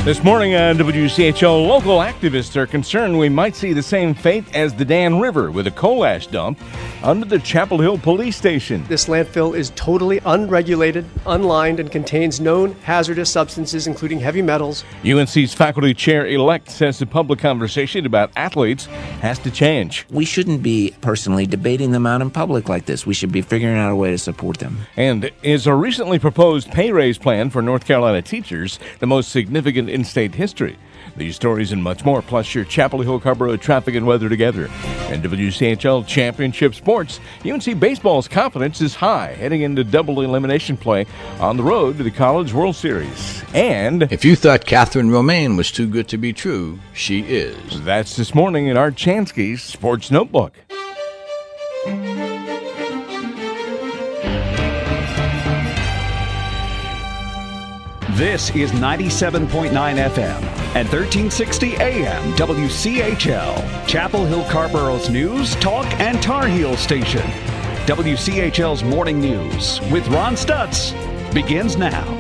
This morning on WCHL, local activists are concerned we might see the same fate as the Dan River with a coal ash dump under the Chapel Hill police station. This landfill is totally unregulated, unlined, and contains known hazardous substances, including heavy metals. UNC's faculty chair-elect says the public conversation about athletes has to change. We shouldn't be personally debating them out in public like this. We should be figuring out a way to support them. And is a recently proposed pay raise plan for North Carolina teachers the most significant in state history? These stories and much more, plus your Chapel Hill Carrboro traffic and weather together. And WCHL Championship Sports, UNC Baseball's confidence is high heading into double elimination play on the road to the College World Series. And if you thought Catherine Romaine was too good to be true, she is. That's this morning in Art Chansky's Sports Notebook. This is 97.9 FM and 1360 AM WCHL, Chapel Hill Carrboro's news, talk, and Tar Heel station. WCHL's Morning News with Ron Stutz begins now.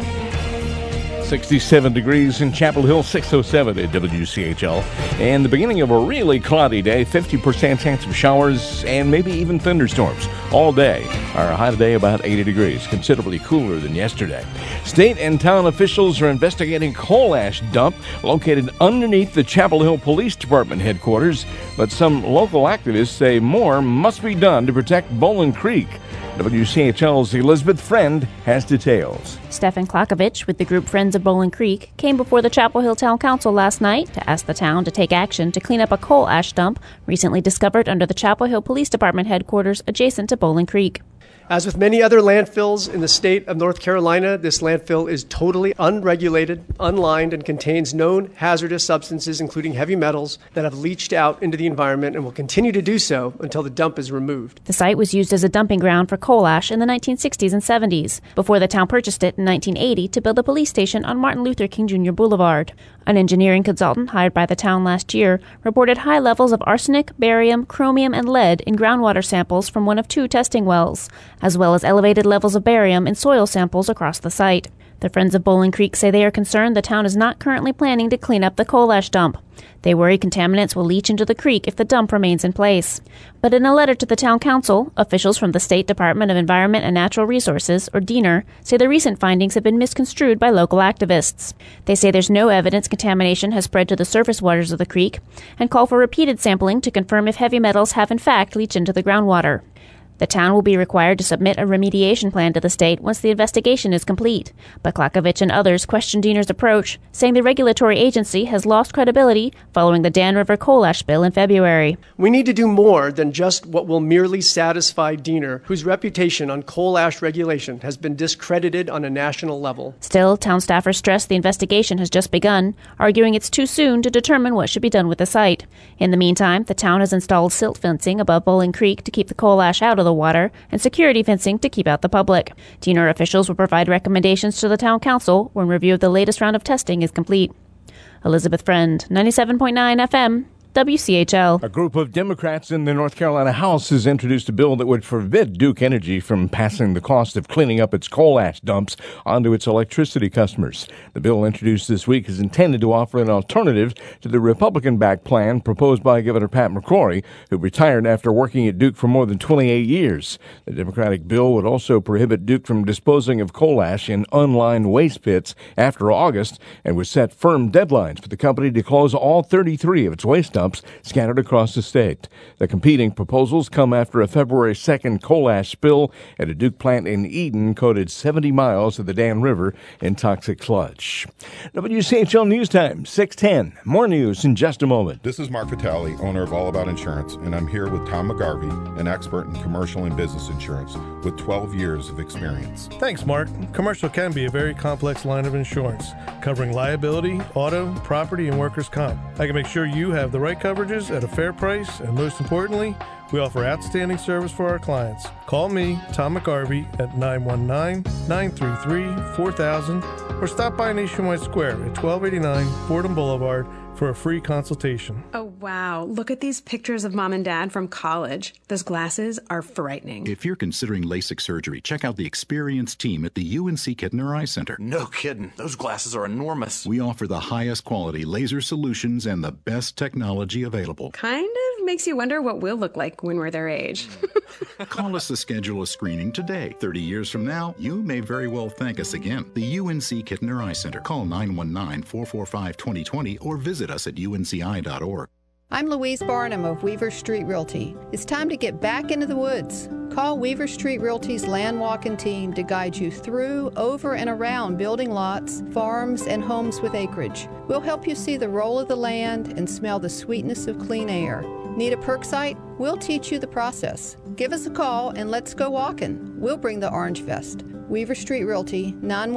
67 degrees in Chapel Hill, 607 at WCHL. And the beginning of a really cloudy day, 50% chance of showers and maybe even thunderstorms all day. Our high today about 80 degrees, considerably cooler than yesterday. State and town officials are investigating coal ash dump located underneath the Chapel Hill Police Department headquarters, but some local activists say more must be done to protect Bowling Creek. WCHL's Elizabeth Friend has details. Stefan Klakovich with the group Friends of Bowling Creek came before the Chapel Hill Town Council last night to ask the town to take action to clean up a coal ash dump recently discovered under the Chapel Hill Police Department headquarters adjacent to Bowling Creek. As with many other landfills in the state of North Carolina, this landfill is totally unregulated, unlined, and contains known hazardous substances, including heavy metals, that have leached out into the environment and will continue to do so until the dump is removed. The site was used as a dumping ground for coal ash in the 1960s and 70s, before the town purchased it in 1980 to build a police station on Martin Luther King Jr. Boulevard. An engineering consultant hired by the town last year reported high levels of arsenic, barium, chromium, and lead in groundwater samples from one of 2 testing wells, as well as elevated levels of barium in soil samples across the site. The Friends of Bowling Creek say they are concerned the town is not currently planning to clean up the coal ash dump. They worry contaminants will leach into the creek if the dump remains in place. But in a letter to the town council, officials from the State Department of Environment and Natural Resources, or DENR, say the recent findings have been misconstrued by local activists. They say there's no evidence contamination has spread to the surface waters of the creek and call for repeated sampling to confirm if heavy metals have in fact leached into the groundwater. The town will be required to submit a remediation plan to the state once the investigation is complete. But Klakovich and others question DENR's approach, saying the regulatory agency has lost credibility following the Dan River coal ash spill in February. We need to do more than just what will merely satisfy DENR, whose reputation on coal ash regulation has been discredited on a national level. Still, town staffers stress the investigation has just begun, arguing it's too soon to determine what should be done with the site. In the meantime, the town has installed silt fencing above Bowling Creek to keep the coal ash out of the water and security fencing to keep out the public. DENR officials will provide recommendations to the town council when review of the latest round of testing is complete. Elizabeth Friend, 97.9 FM, WCHL. A group of Democrats in the North Carolina House has introduced a bill that would forbid Duke Energy from passing the cost of cleaning up its coal ash dumps onto its electricity customers. The bill introduced this week is intended to offer an alternative to the Republican-backed plan proposed by Governor Pat McCrory, who retired after working at Duke for more than 28 years. The Democratic bill would also prohibit Duke from disposing of coal ash in unlined waste pits after August and would set firm deadlines for the company to close all 33 of its waste dumps scattered across the state. The competing proposals come after a February 2nd coal ash spill at a Duke plant in Eden coated 70 miles of the Dan River in toxic sludge. WCHL News Time, 6:10. More news in just a moment. This is Mark Vitale, owner of All About Insurance, and I'm here with Tom McGarvey, an expert in commercial and business insurance with 12 years of experience. Thanks, Mark. Commercial can be a very complex line of insurance, covering liability, auto, property, and workers' comp. I can make sure you have the right coverages at a fair price, and most importantly, we offer outstanding service for our clients. Call me, Tom McGarvey, at 919-933-4000 or stop by Nationwide Square at 1289 Fordham Boulevard for a free consultation. Oh, wow. Look at these pictures of Mom and Dad from college. Those glasses are frightening. If you're considering LASIK surgery, check out the experienced team at the UNC Kittner Eye Center. No kidding. Those glasses are enormous. We offer the highest quality laser solutions and the best technology available. Kind of makes you wonder what we'll look like when we're their age. Call us to schedule a screening today. 30 years from now, you may very well thank us again. The UNC Kittner Eye Center. Call 919-445-2020 or visit us at unci.org. I'm Louise Barnum of Weaver Street Realty. It's time to get back into the woods. Call Weaver Street Realty's land walking team to guide you through, over, and around building lots, farms, and homes with acreage. We'll help you see the role of the land and smell the sweetness of clean air. Need a perk site? We'll teach you the process. Give us a call and let's go walking. We'll bring the orange vest. Weaver Street Realty,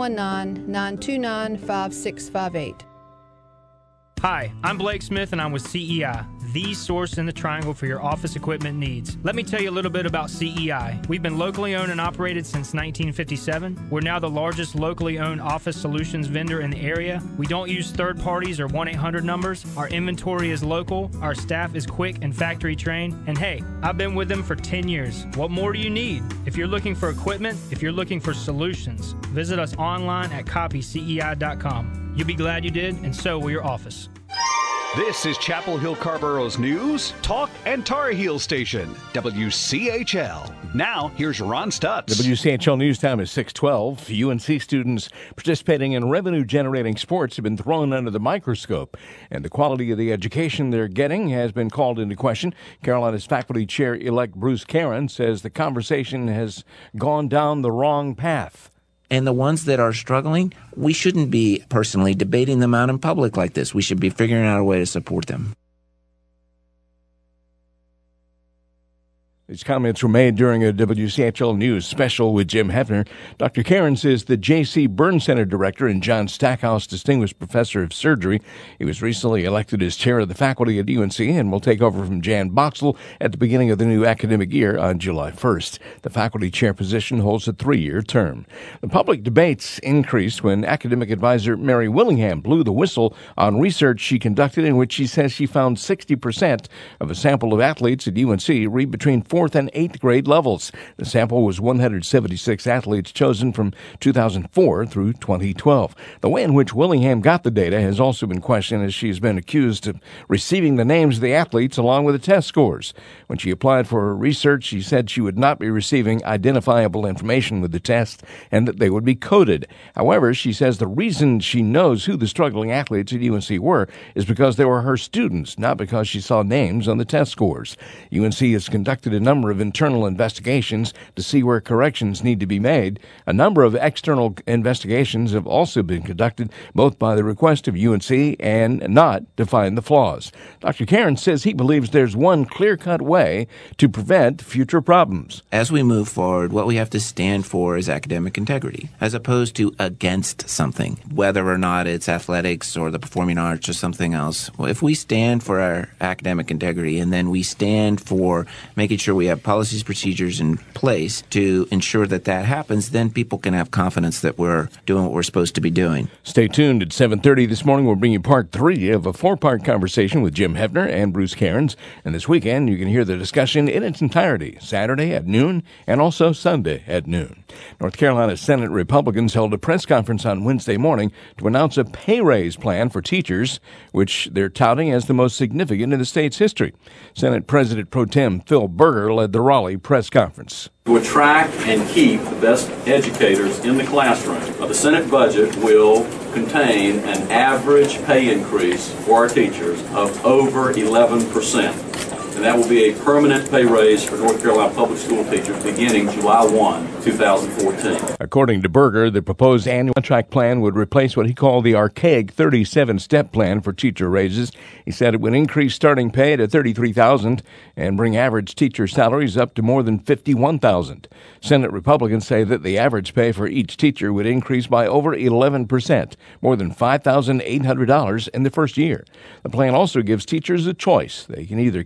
919-929-5658. Hi, I'm Blake Smith and I'm with CEI, the source in the Triangle for your office equipment needs. Let me tell you a little bit about CEI. We've been locally owned and operated since 1957. We're now the largest locally owned office solutions vendor in the area. We don't use third parties or 1-800 numbers. Our inventory is local, our staff is quick and factory trained, and hey, I've been with them for 10 years. What more do you need? If you're looking for equipment, if you're looking for solutions, visit us online at copycei.com. You'll be glad you did, and so will your office. This is Chapel Hill Carborough's news, talk, and Tar Heel station, WCHL. Now, here's Ron Stutz. WCHL News Time is 6:12. UNC students participating in revenue-generating sports have been thrown under the microscope, and the quality of the education they're getting has been called into question. Carolina's faculty chair-elect Bruce Caron says the conversation has gone down the wrong path. And the ones that are struggling, we shouldn't be personally debating them out in public like this. We should be figuring out a way to support them. These comments were made during a WCHL News special with Jim Hefner. Dr. Cairns is the J.C. Burn Center Director and John Stackhouse Distinguished Professor of Surgery. He was recently elected as chair of the faculty at UNC and will take over from Jan Boxell at the beginning of the new academic year on July 1st. The faculty chair position holds a 3-year term. The public debates increased when academic advisor Mary Willingham blew the whistle on research she conducted in which she says she found 60% of a sample of athletes at UNC read between 4th and 8th grade levels. The sample was 176 athletes chosen from 2004 through 2012. The way in which Willingham got the data has also been questioned, as she has been accused of receiving the names of the athletes along with the test scores. When she applied for her research, she said she would not be receiving identifiable information with the test and that they would be coded. However, she says the reason she knows who the struggling athletes at UNC were is because they were her students, not because she saw names on the test scores. UNC has conducted a number of internal investigations to see where corrections need to be made. A number of external investigations have also been conducted, both by the request of UNC and not to find the flaws. Dr. Cairns says he believes there's one clear-cut way to prevent future problems. As we move forward, what we have to stand for is academic integrity, as opposed to against something, whether or not it's athletics or the performing arts or something else. Well, if we stand for our academic integrity and then we stand for making sure we have policies, procedures in place to ensure that that happens, then people can have confidence that we're doing what we're supposed to be doing. Stay tuned. At 7:30 this morning, we'll bring you part 3 of a 4-part conversation with Jim Hefner and Bruce Cairns. And this weekend, you can hear the discussion in its entirety, Saturday at noon and also Sunday at noon. North Carolina Senate Republicans held a press conference on Wednesday morning to announce a pay raise plan for teachers, which they're touting as the most significant in the state's history. Senate President Pro Tem Phil Berger led the Raleigh press conference. To attract and keep the best educators in the classroom, the Senate budget will contain an average pay increase for our teachers of over 11%. And that will be a permanent pay raise for North Carolina public school teachers beginning July 1, 2014. According to Berger, the proposed annual contract plan would replace what he called the archaic 37-step plan for teacher raises. He said it would increase starting pay to $33,000 and bring average teacher salaries up to more than $51,000. Senate Republicans say that the average pay for each teacher would increase by over 11%, more than $5,800 in the first year. The plan also gives teachers a choice. They can either keep their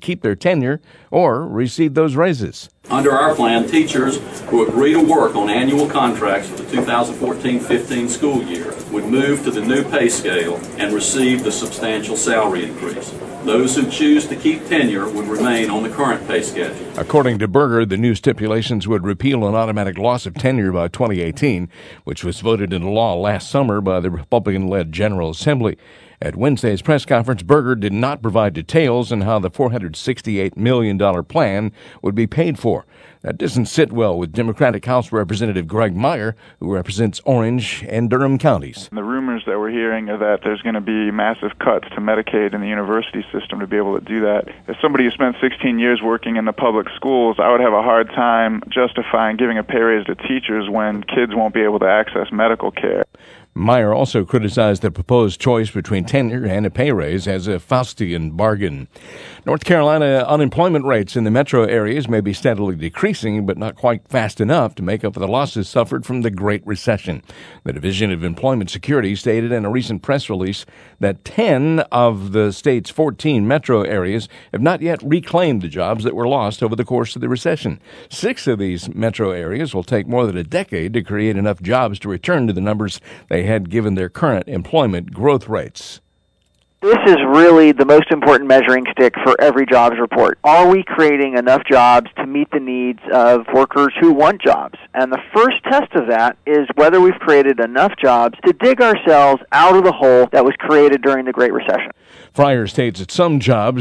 tenure or receive those raises. Under our plan, teachers who agree to work on annual contracts for the 2014-15 school year would move to the new pay scale and receive the substantial salary increase. Those who choose to keep tenure would remain on the current pay schedule. According to Berger, the new stipulations would repeal an automatic loss of tenure by 2018, which was voted into law last summer by the Republican-led General Assembly. At Wednesday's press conference, Berger did not provide details on how the $468 million plan would be paid for. That doesn't sit well with Democratic House Representative Greg Meyer, who represents Orange and Durham counties. The rumors that we're hearing are that there's going to be massive cuts to Medicaid in the university system to be able to do that. As somebody who spent 16 years working in the public schools, I would have a hard time justifying giving a pay raise to teachers when kids won't be able to access medical care. Meyer also criticized the proposed choice between tenure and a pay raise as a Faustian bargain. North Carolina unemployment rates in the metro areas may be steadily decreasing, but not quite fast enough to make up for the losses suffered from the Great Recession. The Division of Employment Security stated in a recent press release that 10 of the state's 14 metro areas have not yet reclaimed the jobs that were lost over the course of the recession. 6 of these metro areas will take more than a decade to create enough jobs to return to the numbers they had given their current employment growth rates. This is really the most important measuring stick for every jobs report. Are we creating enough jobs to meet the needs of workers who want jobs? And the first test of that is whether we've created enough jobs to dig ourselves out of the hole that was created during the Great Recession. Fryer states that some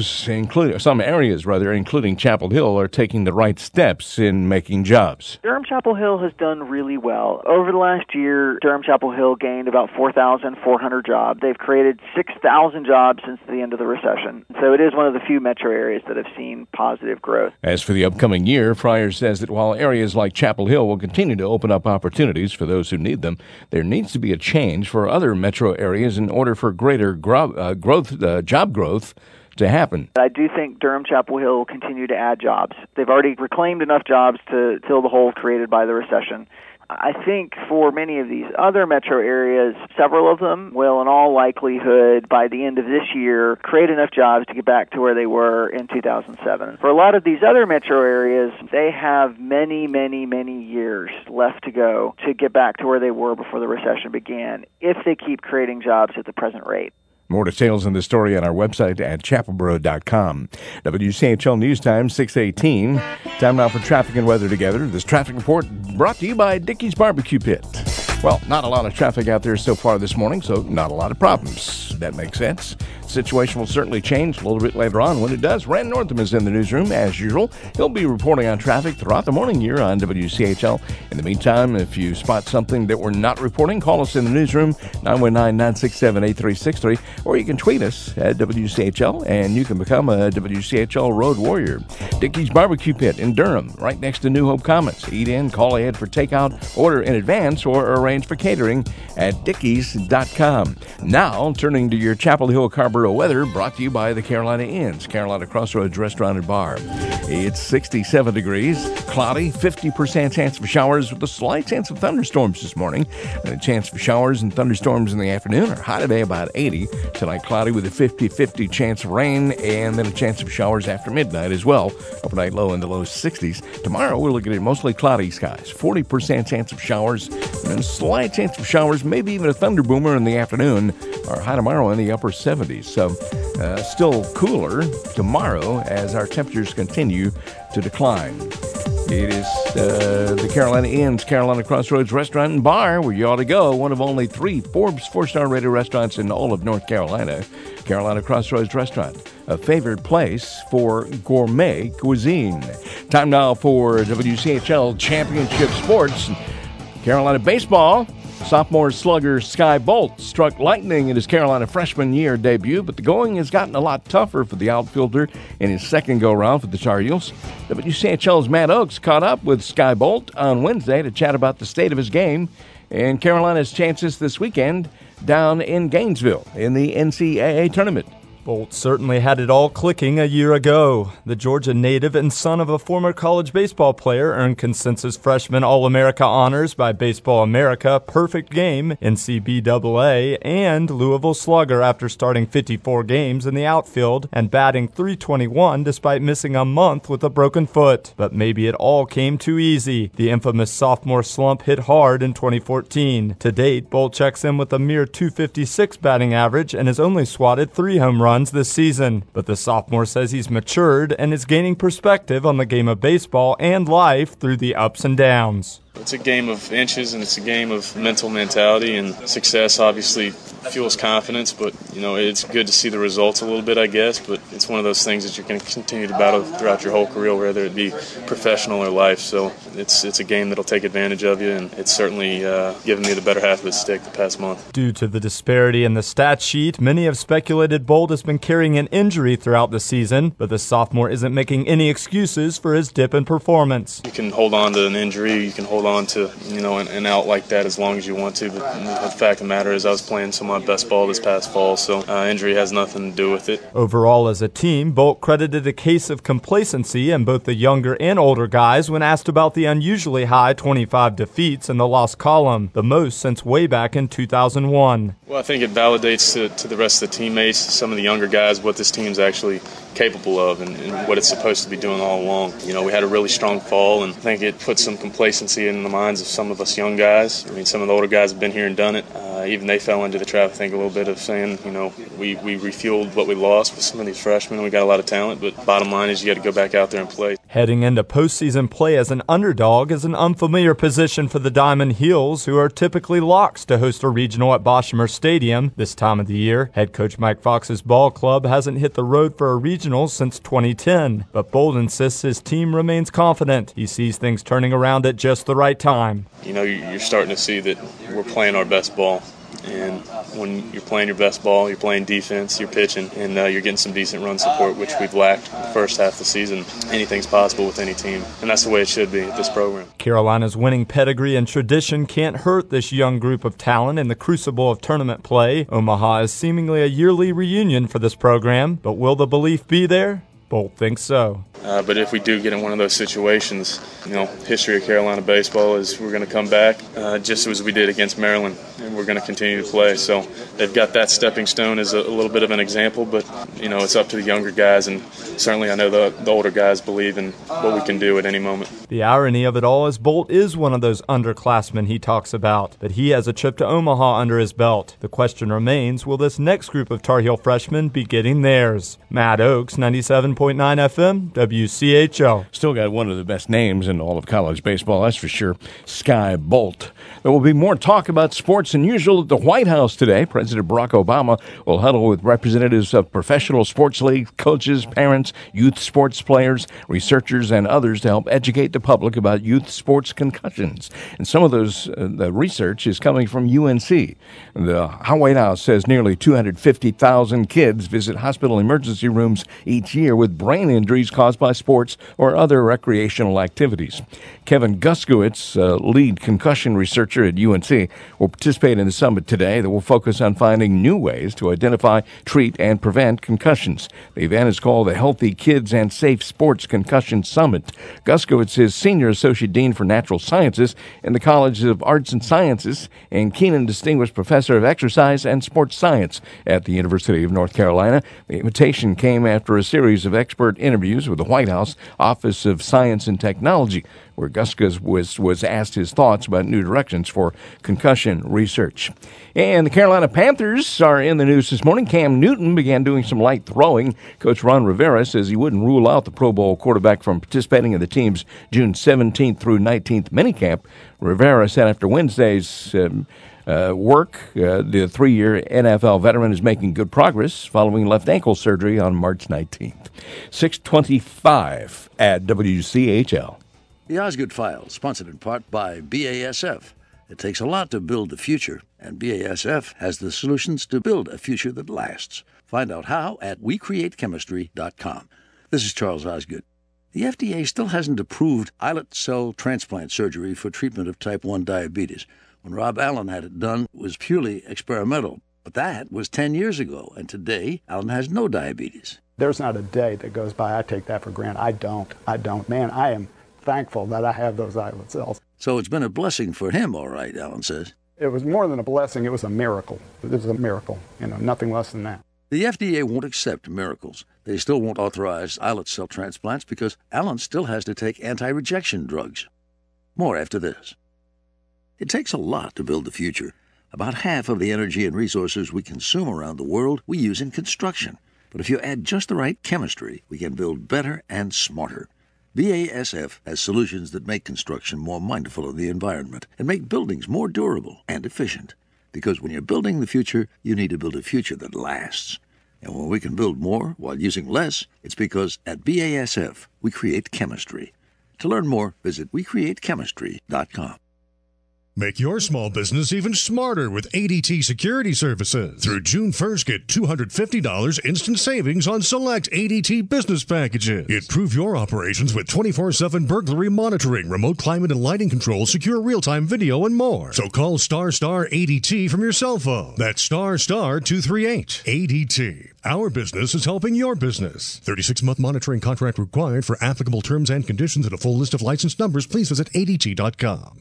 areas, including Chapel Hill, are taking the right steps in making jobs. Durham-Chapel Hill has done really well. Over the last year, Durham-Chapel Hill gained about 4,400 jobs. They've created 6,000 jobs since the end of the recession. So it is one of the few metro areas that have seen positive growth. As for the upcoming year, Fryer says that while areas like Chapel Hill will continue to open up opportunities for those who need them, there needs to be a change for other metro areas in order for greater job growth to happen. I do think Durham-Chapel Hill will continue to add jobs. They've already reclaimed enough jobs to fill the hole created by the recession. I think for many of these other metro areas, several of them will in all likelihood by the end of this year create enough jobs to get back to where they were in 2007. For a lot of these other metro areas, they have many, many, many years left to go to get back to where they were before the recession began if they keep creating jobs at the present rate. More details on the story on our website at chapelboro.com. WCHL News Time, 6:18. Time now for traffic and weather together. This traffic report brought to you by Dickey's Barbecue Pit. Well, not a lot of traffic out there so far this morning, so not a lot of problems. That makes sense. Situation will certainly change a little bit later on. When it does, Rand Northam is in the newsroom as usual. He'll be reporting on traffic throughout the morning here on WCHL. In the meantime, if you spot something that we're not reporting, call us in the newsroom, 919-967-8363, or you can tweet us at WCHL, and you can become a WCHL Road Warrior. Dickey's Barbecue Pit in Durham, right next to New Hope Commons. Eat in, call ahead for takeout, order in advance, or arrange for catering at dickeys.com. Now, turning to your Chapel Hill Carrboro weather, brought to you by the Carolina Inns, Carolina Crossroads Restaurant and Bar. It's 67 degrees, cloudy, 50% chance for showers with a slight chance of thunderstorms this morning. And a chance for showers and thunderstorms in the afternoon. Our high today about 80. Tonight cloudy with a 50-50 chance of rain, and then a chance of showers after midnight as well. Overnight low in the low 60s. Tomorrow we're looking at mostly cloudy skies, 40% chance of showers, and then a slight chance of showers, maybe even a thunder boomer in the afternoon. Our high tomorrow in the upper 70s. So still cooler tomorrow as our temperatures continue to decline. It is the Carolina Inns, Carolina Crossroads Restaurant and Bar, where you ought to go. One of only 3 Forbes 4-star rated restaurants in all of North Carolina. Carolina Crossroads Restaurant, a favorite place for gourmet cuisine. Time now for WCHL Championship Sports. Carolina baseball. Sophomore slugger Sky Bolt struck lightning in his Carolina freshman year debut, but the going has gotten a lot tougher for the outfielder in his second go-round for the Tar Heels. WCHL's Matt Oakes caught up with Sky Bolt on Wednesday to chat about the state of his game and Carolina's chances this weekend down in Gainesville in the NCAA tournament. Bolt certainly had it all clicking a year ago. The Georgia native and son of a former college baseball player earned consensus freshman All-America honors by Baseball America, Perfect Game, NCBAA, and Louisville Slugger after starting 54 games in the outfield and batting .321 despite missing a month with a broken foot. But maybe it all came too easy. The infamous sophomore slump hit hard in 2014. To date, Bolt checks in with a mere .256 batting average and has only swatted 3 home runs this season, but the sophomore says he's matured and is gaining perspective on the game of baseball and life through the ups and downs. It's a game of inches, and it's a game of mental mentality, and success obviously fuels confidence, but it's good to see the results a little bit, I guess, but it's one of those things that you're going to continue to battle throughout your whole career, whether it be professional or life. So it's a game that'll take advantage of you, and it's certainly given me the better half of the stick the past month. Due to the disparity in the stat sheet, many have speculated Bolt has been carrying an injury throughout the season, but the sophomore isn't making any excuses for his dip in performance. You can hold on to an injury, you can hold on to an out like that as long as you want to, but the fact of the matter is I was playing some of my best ball this past fall, so injury has nothing to do with it. Overall, as a team, Bolt credited a case of complacency in both the younger and older guys when asked about the unusually high 25 defeats in the loss column, the most since way back in 2001. Well, I think it validates to the rest of the teammates, some of the younger guys, what this team's actually capable of and what it's supposed to be doing all along. We had a really strong fall, and I think it put some complacency in the minds of some of us young guys. Some of the older guys have been here and done it. Even they fell into the trap, I think, a little bit of saying, we refueled what we lost with some of these freshmen. We got a lot of talent, but bottom line is you got to go back out there and play. Heading into postseason play as an underdog is an unfamiliar position for the Diamond Heels, who are typically locks to host a regional at Boshamer Stadium this time of the year. Head coach Mike Fox's ball club hasn't hit the road for a regional since 2010, but Bolt insists his team remains confident. He sees things turning around at just the right time. You're starting to see that we're playing our best ball. And when you're playing your best ball, you're playing defense, you're pitching, and you're getting some decent run support, which we've lacked the first half of the season. Anything's possible with any team, and that's the way it should be at this program. Carolina's winning pedigree and tradition can't hurt this young group of talent in the crucible of tournament play. Omaha is seemingly a yearly reunion for this program, but will the belief be there? Bolt thinks so. But if we do get in one of those situations, history of Carolina baseball is we're going to come back just as we did against Maryland, and we're going to continue to play. So they've got that stepping stone as a little bit of an example, but, it's up to the younger guys, and certainly I know the older guys believe in what we can do at any moment. The irony of it all is Bolt is one of those underclassmen he talks about, but he has a trip to Omaha under his belt. The question remains, will this next group of Tar Heel freshmen be getting theirs? Matt Oakes, 97.9 FM, WCHL. Still got one of the best names in all of college baseball, that's for sure, Skye Bolt. There will be more talk about sports than usual at the White House today. President Barack Obama will huddle with representatives of professional sports leagues, coaches, parents, youth sports players, researchers, and others to help educate the public about youth sports concussions. And some of those the research is coming from UNC. The White House says nearly 250,000 kids visit hospital emergency rooms each year with brain injuries caused by sports or other recreational activities. Kevin Guskowitz, lead concussion researcher at UNC, will participate in the summit today that will focus on finding new ways to identify, treat, and prevent concussions. The event is called the Healthy Kids and Safe Sports Concussion Summit. Guskowitz is Senior Associate Dean for Natural Sciences in the College of Arts and Sciences and Keenan Distinguished Professor of Exercise and Sports Science at the University of North Carolina. The invitation came after a series of expert interviews with the White House Office of Science and Technology, where Guskowitz was asked his thoughts about new directions for concussion research. And the Carolina Panthers are in the news this morning. Cam Newton began doing some light throwing. Coach Ron Rivera says he wouldn't rule out the Pro Bowl quarterback from participating in the team's June 17th through 19th minicamp. Rivera said after Wednesday's work, the 3-year NFL veteran is making good progress following left ankle surgery on March 19th. 6:25 at WCHL. The Osgood File, sponsored in part by BASF. It takes a lot to build the future, and BASF has the solutions to build a future that lasts. Find out how at WeCreateChemistry.com. This is Charles Osgood. The FDA still hasn't approved islet cell transplant surgery for treatment of type 1 diabetes. When Rob Allen had it done, it was purely experimental. But that was 10 years ago, and today, Alan has no diabetes. There's not a day that goes by I take that for granted. I don't. Man, I am thankful that I have those islet cells. So it's been a blessing for him, all right, Alan says. It was more than a blessing. It was a miracle. It was a miracle, nothing less than that. The FDA won't accept miracles. They still won't authorize islet cell transplants because Alan still has to take anti-rejection drugs. More after this. It takes a lot to build the future. About half of the energy and resources we consume around the world we use in construction. But if you add just the right chemistry, we can build better and smarter. BASF has solutions that make construction more mindful of the environment and make buildings more durable and efficient. Because when you're building the future, you need to build a future that lasts. And when we can build more while using less, it's because at BASF, we create chemistry. To learn more, visit WeCreateChemistry.com. Make your small business even smarter with ADT Security Services. Through June 1st, get $250 instant savings on select ADT business packages. Improve your operations with 24/7 burglary monitoring, remote climate and lighting control, secure real-time video, and more. So call ** ADT from your cell phone. That's ** 238. ADT. Our business is helping your business. 36-month monitoring contract required. For applicable terms and conditions and a full list of license numbers, please visit ADT.com.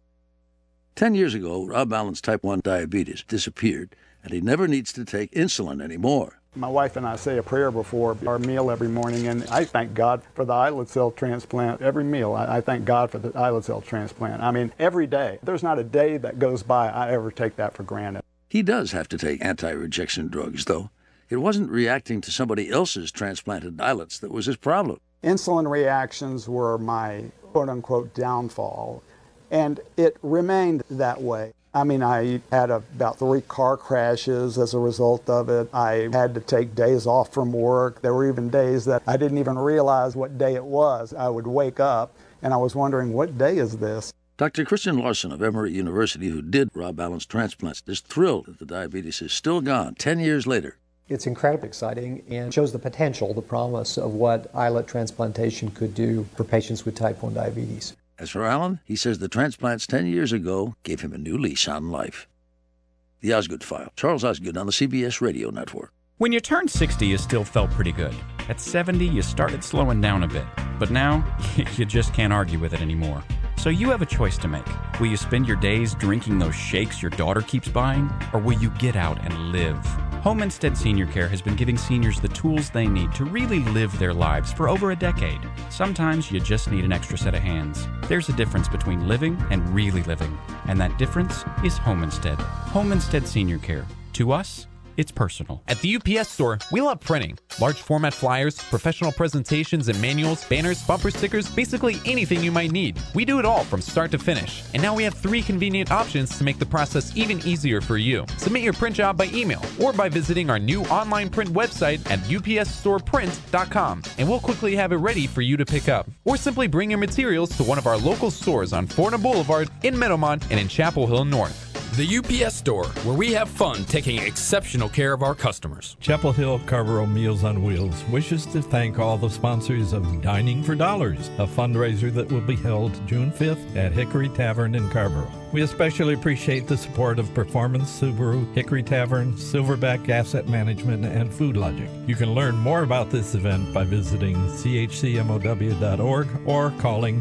10 years ago, Rob Allen's type 1 diabetes disappeared, and he never needs to take insulin anymore. My wife and I say a prayer before our meal every morning, and I thank God for the islet cell transplant every meal. I thank God for the islet cell transplant. I mean, every day. There's not a day that goes by I ever take that for granted. He does have to take anti-rejection drugs, though. It wasn't reacting to somebody else's transplanted islets that was his problem. Insulin reactions were my quote-unquote downfall. And it remained that way. I mean, I had about 3 car crashes as a result of it. I had to take days off from work. There were even days that I didn't even realize what day it was. I would wake up and I was wondering, what day is this? Dr. Christian Larson of Emory University, who did Rob Allen's transplants, is thrilled that the diabetes is still gone 10 years later. It's incredibly exciting and shows the potential, the promise of what islet transplantation could do for patients with type 1 diabetes. As for Allen, he says the transplants 10 years ago gave him a new lease on life. The Osgood File. Charles Osgood on the CBS Radio Network. When you turned 60, you still felt pretty good. At 70, you started slowing down a bit. But now, you just can't argue with it anymore. So you have a choice to make. Will you spend your days drinking those shakes your daughter keeps buying? Or will you get out and live? Home Instead Senior Care has been giving seniors the tools they need to really live their lives for over a decade. Sometimes you just need an extra set of hands. There's a difference between living and really living, and that difference is Home Instead. Home Instead Senior Care. To us, it's personal. At the UPS Store, we love printing. Large format flyers, professional presentations and manuals, banners, bumper stickers, basically anything you might need. We do it all from start to finish. And now we have 3 convenient options to make the process even easier for you. Submit your print job by email or by visiting our new online print website at upsstoreprint.com, and we'll quickly have it ready for you to pick up. Or simply bring your materials to one of our local stores on Forna Boulevard, in Meadowmont, and in Chapel Hill North. The UPS Store, where we have fun taking exceptional care of our customers. Chapel Hill Carvereau Meals on Wheels wishes to thank all the sponsors of Dining for Dollars, a fundraiser that will be held June 5th at Hickory Tavern in Carvereau. We especially appreciate the support of Performance Subaru, Hickory Tavern, Silverback Asset Management, and Food Logic. You can learn more about this event by visiting chcmow.org or calling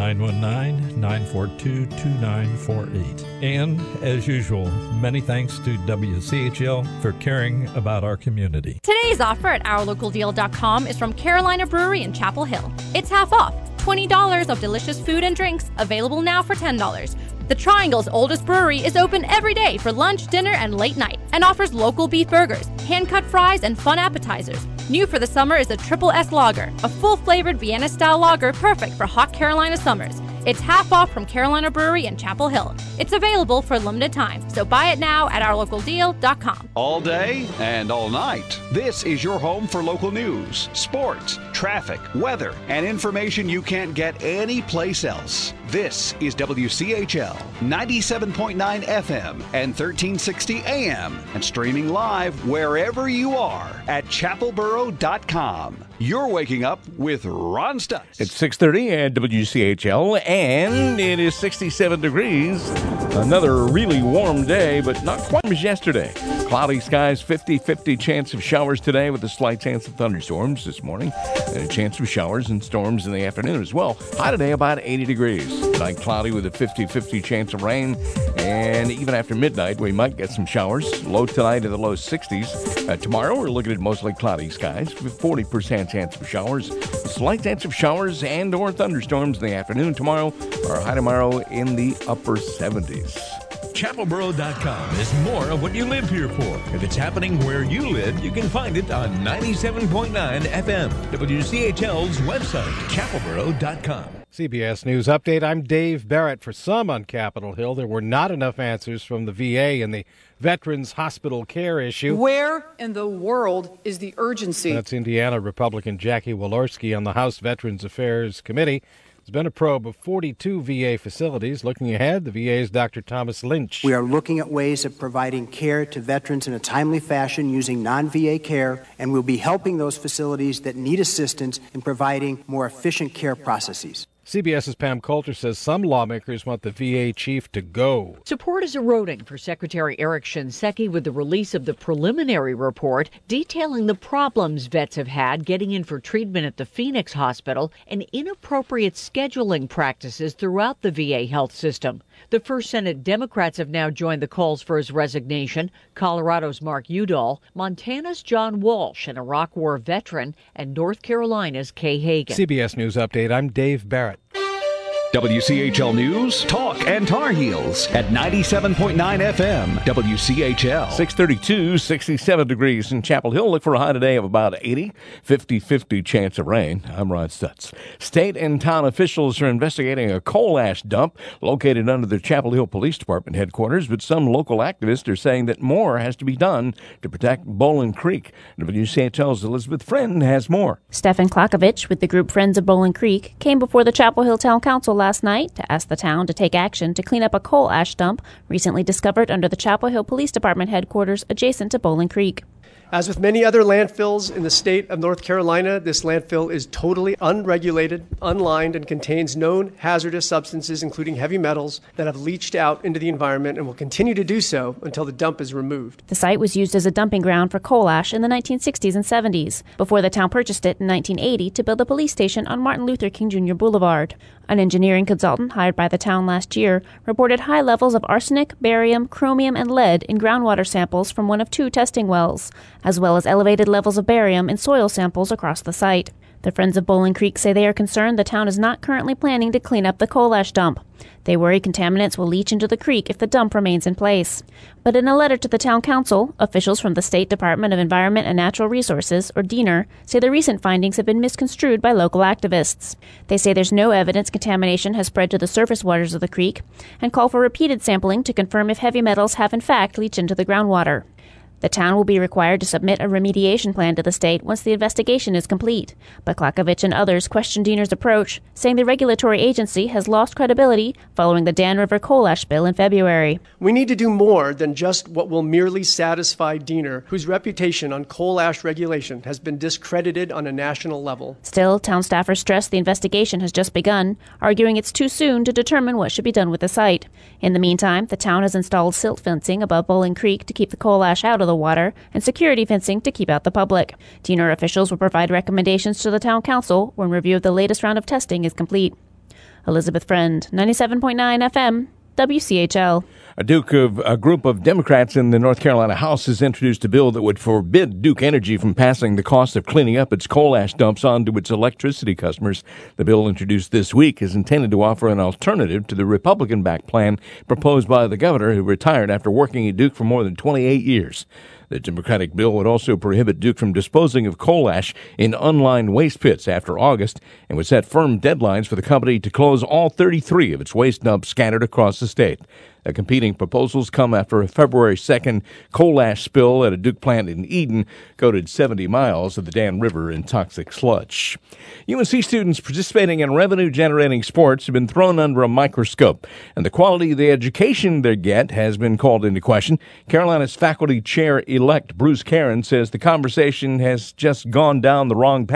919-942-2948. And, as usual, many thanks to WCHL for caring about our community. Today's offer at OurLocalDeal.com is from Carolina Brewery in Chapel Hill. It's half off, $20 of delicious food and drinks, available now for $10. The Triangle's oldest brewery is open every day for lunch, dinner, and late night, and offers local beef burgers, hand-cut fries, and fun appetizers. New for the summer is a Triple S Lager, a full-flavored Vienna-style lager perfect for hot Carolina summers. It's half off from Carolina Brewery in Chapel Hill. It's available for a limited time, so buy it now at OurLocalDeal.com. All day and all night, this is your home for local news, sports, traffic, weather, and information you can't get anyplace else. This is WCHL 97.9 FM and 1360 AM, and streaming live wherever you are at chapelboro.com. You're waking up with Ron Stutz. It's 6:30 at WCHL, and it is 67 degrees. Another really warm day, but not quite as yesterday. Cloudy skies, 50-50 chance of showers today with a slight chance of thunderstorms this morning. And a chance of showers and storms in the afternoon as well. High today about 80 degrees. Tonight cloudy with a 50-50 chance of rain. And even after midnight, we might get some showers. Low tonight in the low 60s. Tomorrow, we're looking at mostly cloudy skies with 40% chance of showers. A slight chance of showers and or thunderstorms in the afternoon tomorrow. Our high tomorrow in the upper 70s. ChapelBoro.com is more of what you live here for. If it's happening where you live, you can find it on 97.9 FM, WCHL's website, ChapelBoro.com. CBS News Update. I'm Dave Barrett. For some on Capitol Hill, there were not enough answers from the VA in the Veterans Hospital Care issue. Where in the world is the urgency? That's Indiana Republican Jackie Walorski on the House Veterans Affairs Committee. There's been a probe of 42 VA facilities. Looking ahead, the VA's Dr. Thomas Lynch. We are looking at ways of providing care to veterans in a timely fashion using non-VA care, and we'll be helping those facilities that need assistance in providing more efficient care processes. CBS's Pam Coulter says some lawmakers want the VA chief to go. Support is eroding for Secretary Eric Shinseki with the release of the preliminary report detailing the problems vets have had getting in for treatment at the Phoenix Hospital and inappropriate scheduling practices throughout the VA health system. The first Senate Democrats have now joined the calls for his resignation. Colorado's Mark Udall, Montana's John Walsh, an Iraq War veteran, and North Carolina's Kay Hagan. CBS News Update. I'm Dave Barrett. WCHL News, Talk, and Tar Heels at 97.9 FM, WCHL. 632, 67 degrees in Chapel Hill. Look for a high today of about 80, 50-50 chance of rain. I'm Rod Stutz. State and town officials are investigating a coal ash dump located under the Chapel Hill Police Department headquarters, but some local activists are saying that more has to be done to protect Bowling Creek. WCHL's Elizabeth Friend has more. Stefan Klakovich with the group Friends of Bowling Creek came before the Chapel Hill Town Council last night to ask the town to take action to clean up a coal ash dump recently discovered under the Chapel Hill Police Department headquarters adjacent to Bowling Creek. As with many other landfills in the state of North Carolina, this landfill is totally unregulated, unlined, and contains known hazardous substances, including heavy metals, that have leached out into the environment and will continue to do so until the dump is removed. The site was used as a dumping ground for coal ash in the 1960s and 70s, before the town purchased it in 1980 to build a police station on Martin Luther King Jr. Boulevard. An engineering consultant hired by the town last year reported high levels of arsenic, barium, chromium, and lead in groundwater samples from one of 2 testing wells, as well as elevated levels of barium in soil samples across the site. The Friends of Bowling Creek say they are concerned the town is not currently planning to clean up the coal ash dump. They worry contaminants will leach into the creek if the dump remains in place. But in a letter to the town council, officials from the State Department of Environment and Natural Resources, or DENR, say the recent findings have been misconstrued by local activists. They say there's no evidence contamination has spread to the surface waters of the creek and call for repeated sampling to confirm if heavy metals have in fact leached into the groundwater. The town will be required to submit a remediation plan to the state once the investigation is complete. But Klakovich and others question DENR's approach, saying the regulatory agency has lost credibility following the Dan River coal ash spill in February. We need to do more than just what will merely satisfy DENR, whose reputation on coal ash regulation has been discredited on a national level. Still, town staffers stress the investigation has just begun, arguing it's too soon to determine what should be done with the site. In the meantime, the town has installed silt fencing above Bowling Creek to keep the coal ash out of the water and security fencing to keep out the public. DENR officials will provide recommendations to the town council when review of the latest round of testing is complete. Elizabeth Friend, 97.9 FM, WCHL. A group of Democrats in the North Carolina House has introduced a bill that would forbid Duke Energy from passing the cost of cleaning up its coal ash dumps on to its electricity customers. The bill introduced this week is intended to offer an alternative to the Republican-backed plan proposed by the governor, who retired after working at Duke for more than 28 years. The Democratic bill would also prohibit Duke from disposing of coal ash in unlined waste pits after August and would set firm deadlines for the company to close all 33 of its waste dumps scattered across the state. The competing proposals come after a February 2nd coal ash spill at a Duke plant in Eden coated 70 miles of the Dan River in toxic sludge. UNC students participating in revenue-generating sports have been thrown under a microscope, and the quality of the education they get has been called into question. Carolina's faculty chair-elect Bruce Caron says the conversation has just gone down the wrong path.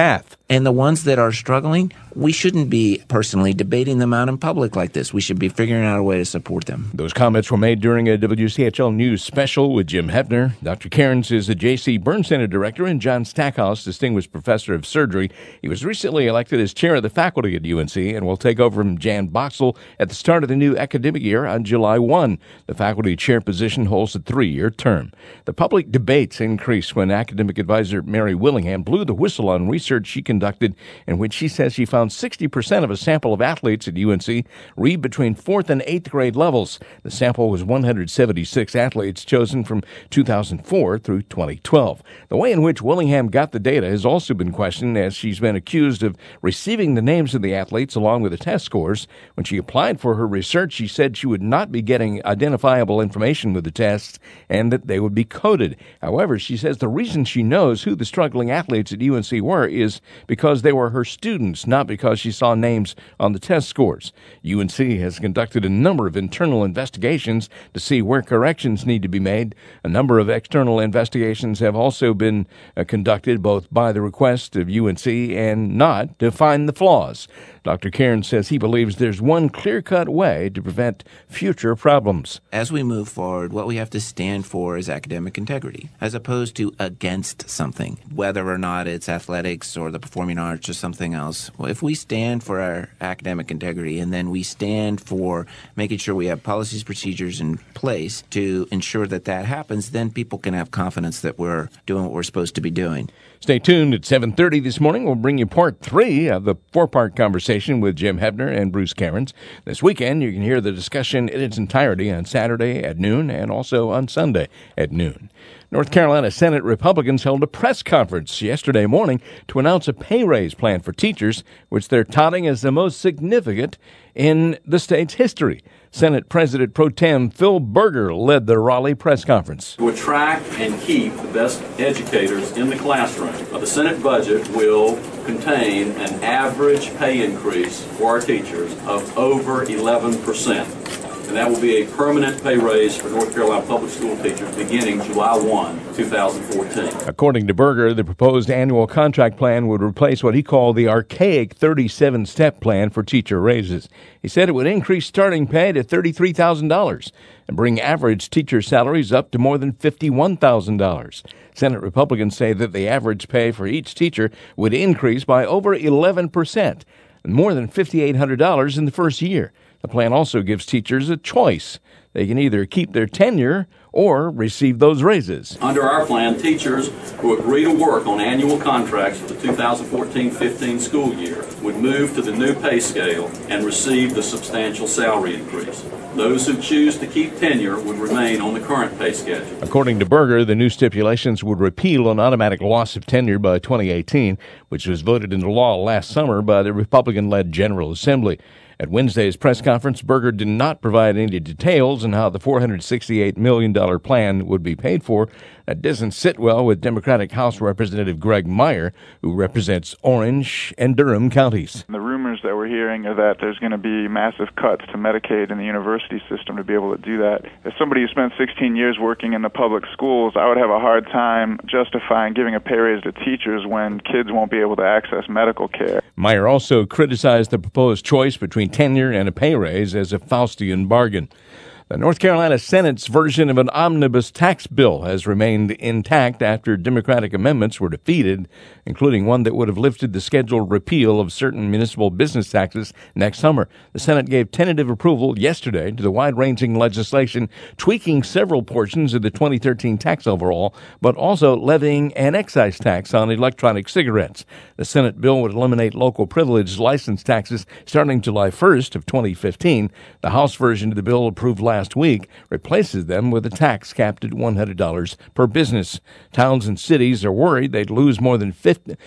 And the ones that are struggling, we shouldn't be personally debating them out in public like this. We should be figuring out a way to support them. Those comments were made during a WCHL News special with Jim Hefner. Dr. Cairns is the J.C. Burn Center Director and John Stackhouse Distinguished Professor of Surgery. He was recently elected as chair of the faculty at UNC and will take over from Jan Boxell at the start of the new academic year on July 1. The faculty chair position holds a 3-year term. The public debates increased when academic advisor Mary Willingham blew the whistle on research she conducted in which she says she found 60% of a sample of athletes at UNC read between 4th and 8th grade levels. The sample was 176 athletes chosen from 2004 through 2012. The way in which Willingham got the data has also been questioned, as she's been accused of receiving the names of the athletes along with the test scores. When she applied for her research, she said she would not be getting identifiable information with the tests and that they would be coded. However, she says the reason she knows who the struggling athletes at UNC were is because they were her students, not because she saw names on the test scores. UNC has conducted a number of internal investigations to see where corrections need to be made. A number of external investigations have also been conducted, both by the request of UNC and not, to find the flaws. Dr. Cairns says he believes there's one clear-cut way to prevent future problems. As we move forward, what we have to stand for is academic integrity, as opposed to against something, whether or not it's athletics or the performing arts or something else. Well, if we stand for our academic integrity and then we stand for making sure we have policies, procedures in place to ensure that that happens, then people can have confidence that we're doing what we're supposed to be doing. Stay tuned at 7:30 this morning. We'll bring you part 3 of the 4-part conversation with Jim Hefner and Bruce Cairns. This weekend, you can hear the discussion in its entirety on Saturday at noon and also on Sunday at noon. North Carolina Senate Republicans held a press conference yesterday morning to announce a pay raise plan for teachers, which they're touting as the most significant in the state's history. Senate President Pro Tem Phil Berger led the Raleigh press conference. To attract and keep the best educators in the classroom, the Senate budget will contain an average pay increase for our teachers of over 11%. And that will be a permanent pay raise for North Carolina public school teachers beginning July 1, 2014. According to Berger, the proposed annual contract plan would replace what he called the archaic 37-step plan for teacher raises. He said it would increase starting pay to $33,000 and bring average teacher salaries up to more than $51,000. Senate Republicans say that the average pay for each teacher would increase by over 11%, and more than $5,800 in the first year. The plan also gives teachers a choice. They can either keep their tenure or receive those raises. Under our plan, teachers who agree to work on annual contracts for the 2014-15 school year would move to the new pay scale and receive the substantial salary increase. Those who choose to keep tenure would remain on the current pay schedule. According to Berger, the new stipulations would repeal an automatic loss of tenure by 2018, which was voted into law last summer by the Republican-led General Assembly. At Wednesday's press conference, Berger did not provide any details on how the $468 million plan would be paid for. That doesn't sit well with Democratic House Representative Greg Meyer, who represents Orange and Durham counties. The rumors that we're hearing are that there's going to be massive cuts to Medicaid in the university system to be able to do that. As somebody who spent 16 years working in the public schools, I would have a hard time justifying giving a pay raise to teachers when kids won't be able to access medical care. Meyer also criticized the proposed choice between tenure and a pay raise as a Faustian bargain. The North Carolina Senate's version of an omnibus tax bill has remained intact after Democratic amendments were defeated, including one that would have lifted the scheduled repeal of certain municipal business taxes next summer. The Senate gave tentative approval yesterday to the wide-ranging legislation tweaking several portions of the 2013 tax overhaul, but also levying an excise tax on electronic cigarettes. The Senate bill would eliminate local privilege license taxes starting July 1st of 2015. The House version of the bill approved last week replaces them with a tax capped at $100 per business. Towns and cities are worried they'd lose more than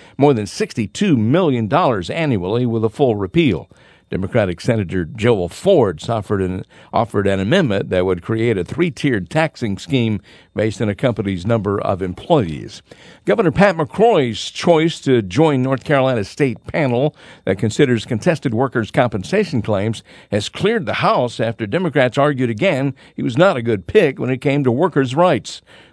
$62 million annually with a full repeal. Democratic Senator Joel Ford offered an amendment that would create a 3-tiered taxing scheme based on a company's number of employees. Governor Pat McCrory's choice to join North Carolina's state panel that considers contested workers' compensation claims has cleared the House after Democrats argued again he was not a good pick when it came to workers' rights.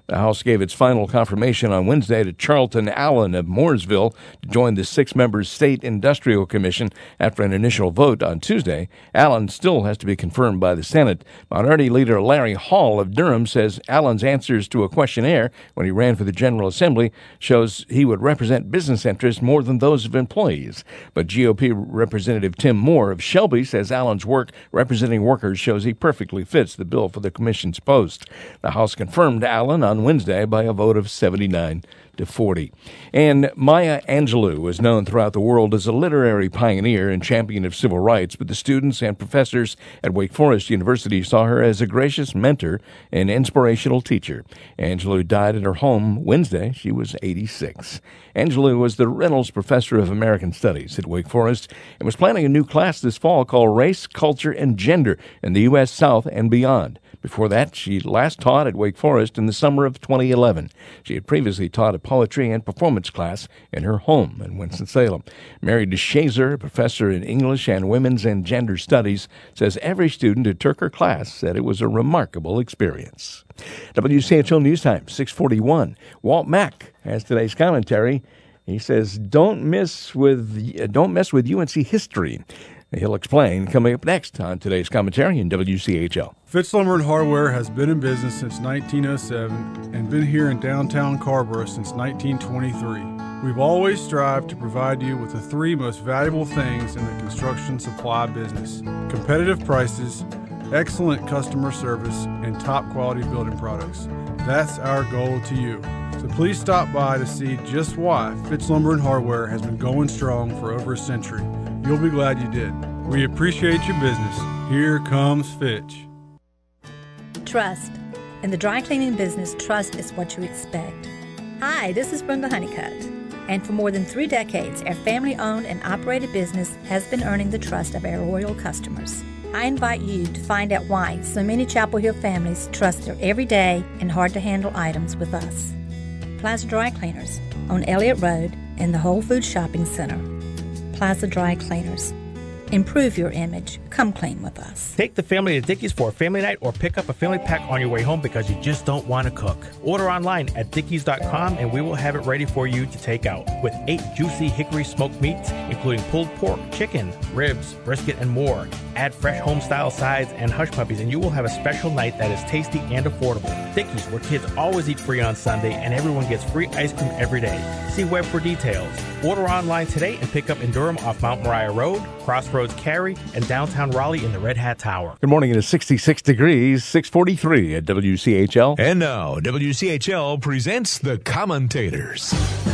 The House gave its final confirmation on Wednesday to Charlton Allen of Mooresville to join the 6-member State Industrial Commission after an initial vote on Tuesday. Allen still has to be confirmed by the Senate. Minority Leader Larry Hall of Durham says Allen's answers to a questionnaire when he ran for the General Assembly shows he would represent business interests more than those of employees. But GOP Representative Tim Moore of Shelby says Allen's work representing workers shows he perfectly fits the bill for the commission's post. The House confirmed Allen on Wednesday by a vote of 79-40. And Maya Angelou is known throughout the world as a literary pioneer and champion of civil rights, but the students and professors at Wake Forest University saw her as a gracious mentor and inspirational teacher. Angelou died at her home Wednesday. She was 86. Angelou was the Reynolds Professor of American Studies at Wake Forest and was planning a new class this fall called Race, Culture, and Gender in the U.S. South and Beyond. Before that, she last taught at Wake Forest in the summer of 2011. She had previously taught a poetry and performance class in her home in Winston-Salem. Mary DeShazer, a professor in English and Women's and Gender Studies, says every student who took her class said it was a remarkable experience. WCHL News Time, 6:41. Walt Mack has today's commentary. He says, don't mess with UNC history. He'll explain coming up next on today's commentary in WCHL. Fitz Lumber and Hardware has been in business since 1907 and been here in downtown Carrboro since 1923. We've always strived to provide you with the 3 most valuable things in the construction supply business: competitive prices, excellent customer service, and top quality building products. That's our goal to you. So please stop by to see just why Fitz Lumber and Hardware has been going strong for over a century. You'll be glad you did. We appreciate your business. Here comes Fitch. Trust. In the dry cleaning business, trust is what you expect. Hi, this is Brenda Honeycutt. And for more than 3 decades, our family-owned and operated business has been earning the trust of our loyal customers. I invite you to find out why so many Chapel Hill families trust their everyday and hard-to-handle items with us. Plaza Dry Cleaners on Elliott Road in the Whole Foods Shopping Center. Plaza Dry Cleaners. Improve your image. Come clean with us. Take the family to Dickey's for a family night or pick up a family pack on your way home because you just don't want to cook. Order online at dickeys.com and we will have it ready for you to take out. With 8 juicy hickory smoked meats, including pulled pork, chicken, ribs, brisket, and more. Add fresh home-style sides and hush puppies and you will have a special night that is tasty and affordable. Dickey's, where kids always eat free on Sunday and everyone gets free ice cream every day. See web for details. Order online today and pick up in Durham off Mount Moriah Road, Crossroads Cary, and downtown Raleigh in the Red Hat Tower. Good morning. It is 66 degrees, 6:43 at WCHL. And now, WCHL presents The Commentators.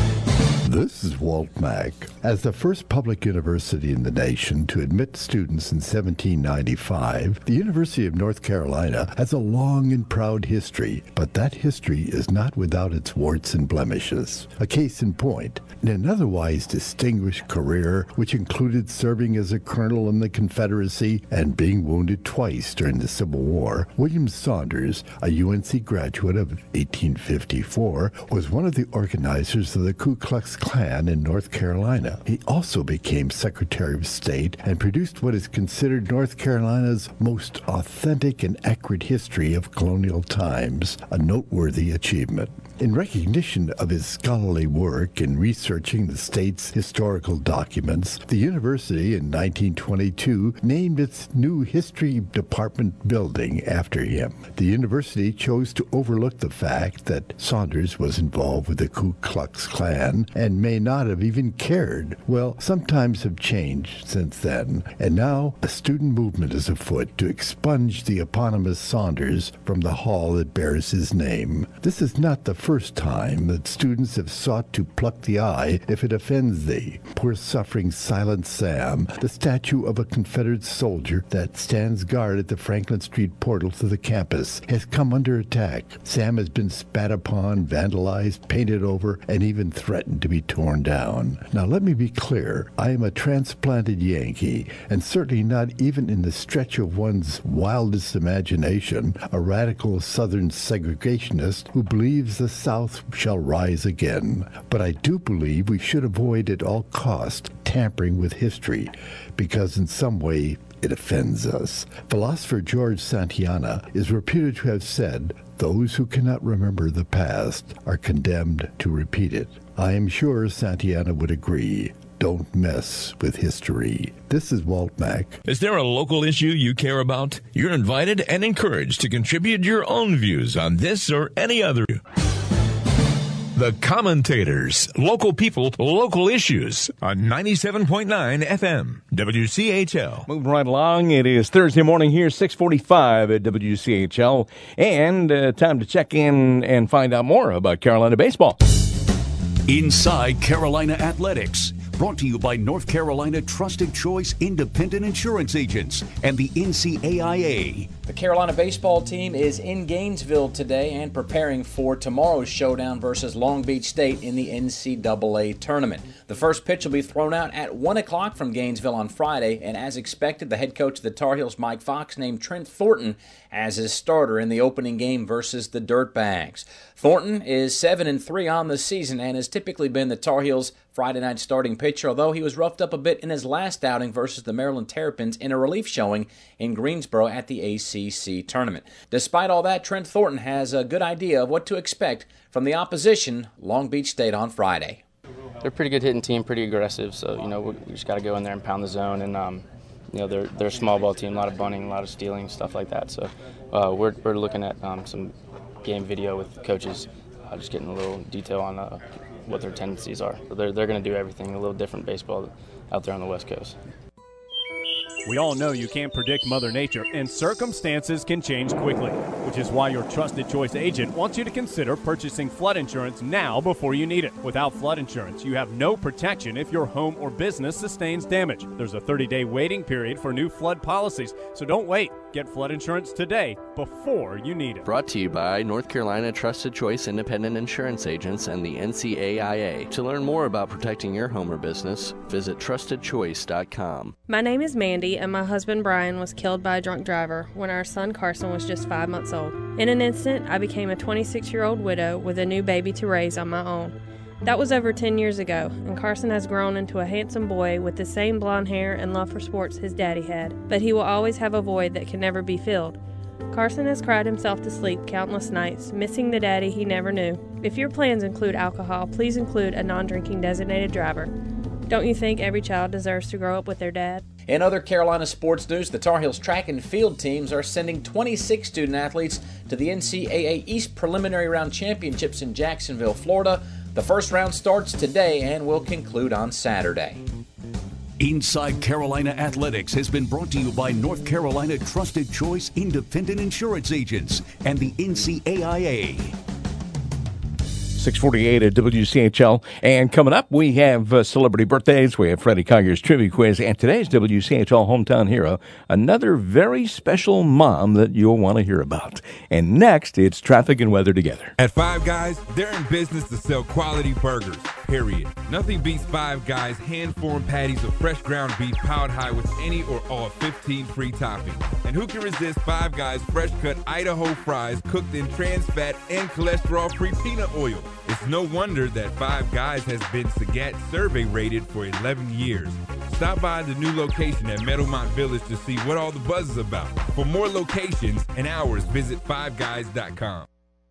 This is Walt Mack. As the first public university in the nation to admit students in 1795, the University of North Carolina has a long and proud history, but that history is not without its warts and blemishes. A case in point, in an otherwise distinguished career, which included serving as a colonel in the Confederacy and being wounded twice during the Civil War, William Saunders, a UNC graduate of 1854, was one of the organizers of the Ku Klux Klan in North Carolina. He also became Secretary of State and produced what is considered North Carolina's most authentic and accurate history of colonial times, a noteworthy achievement. In recognition of his scholarly work in researching the state's historical documents, the university in 1922 named its new History Department building after him. The university chose to overlook the fact that Saunders was involved with the Ku Klux Klan and may not have even cared. Well, some times have changed since then, and now a student movement is afoot to expunge the eponymous Saunders from the hall that bears his name. This is not the first time that students have sought to pluck the eye if it offends thee. Poor suffering Silent Sam, the statue of a Confederate soldier that stands guard at the Franklin Street portal to the campus, has come under attack. Sam has been spat upon, vandalized, painted over, and even threatened to be torn down. Now let me be clear, I am a transplanted Yankee, and certainly not even in the stretch of one's wildest imagination, a radical Southern segregationist who believes the South shall rise again. But I do believe we should avoid at all cost tampering with history, because in some way it offends us. Philosopher George Santayana is reputed to have said, "Those who cannot remember the past are condemned to repeat it." I am sure Santayana would agree. Don't mess with history. This is Walt Mack. Is there a local issue you care about? You're invited and encouraged to contribute your own views on this or any other. The Commentators, local people, local issues on 97.9 FM, WCHL. Moving right along, it is Thursday morning here, 6:45 at WCHL, and time to check in and find out more about Carolina baseball. Inside Carolina Athletics, brought to you by North Carolina Trusted Choice Independent Insurance Agents and the NCAIA. The Carolina baseball team is in Gainesville today and preparing for tomorrow's showdown versus Long Beach State in the NCAA tournament. The first pitch will be thrown out at 1 o'clock from Gainesville on Friday, and as expected, the head coach of the Tar Heels, Mike Fox, named Trent Thornton as his starter in the opening game versus the Dirtbags. Thornton is 7-3 on the season and has typically been the Tar Heels' Friday night starting pitcher, although he was roughed up a bit in his last outing versus the Maryland Terrapins in a relief showing in Greensboro at the ACC tournament. Despite all that, Trent Thornton has a good idea of what to expect from the opposition, Long Beach State, on Friday. They're a pretty good hitting team, pretty aggressive, so we just got to go in there and pound the zone, and they're a small ball team, a lot of bunting, a lot of stealing, stuff like that. So we're looking at some game video with the coaches, just getting a little detail on what their tendencies are. So they're going to do everything a little different baseball out there on the West Coast. We all know you can't predict Mother Nature, and circumstances can change quickly, which is why your Trusted Choice agent wants you to consider purchasing flood insurance now before you need it. Without flood insurance, you have no protection if your home or business sustains damage. There's a 30-day waiting period for new flood policies, so don't wait. Get flood insurance today before you need it. Brought to you by North Carolina Trusted Choice Independent Insurance Agents and the NCAIA. To learn more about protecting your home or business, visit trustedchoice.com. My name is Mandy, and my husband Brian was killed by a drunk driver when our son Carson was just 5 months old. In an instant, I became a 26-year-old widow with a new baby to raise on my own. That was over 10 years ago, and Carson has grown into a handsome boy with the same blonde hair and love for sports his daddy had, but he will always have a void that can never be filled. Carson has cried himself to sleep countless nights, missing the daddy he never knew. If your plans include alcohol, please include a non-drinking designated driver. Don't you think every child deserves to grow up with their dad? In other Carolina sports news, the Tar Heels track and field teams are sending 26 student athletes to the NCAA East Preliminary Round Championships in Jacksonville, Florida. The first round starts today and will conclude on Saturday. Inside Carolina Athletics has been brought to you by North Carolina Trusted Choice Independent Insurance Agents and the NCAIA. 6:48 at WCHL. And coming up, we have celebrity birthdays. We have Freddie Collier's Trivia Quiz. And today's WCHL Hometown Hero, another very special mom that you'll want to hear about. And next, it's Traffic and Weather Together. At Five Guys, they're in business to sell quality burgers, period. Nothing beats Five Guys' hand-formed patties of fresh ground beef piled high with any or all 15 free toppings. And who can resist Five Guys' fresh-cut Idaho fries cooked in trans fat and cholesterol-free peanut oil? It's no wonder that Five Guys has been Sagat survey rated for 11 years. Stop by the new location at Meadowmont Village to see what all the buzz is about. For more locations and hours, visit fiveguys.com.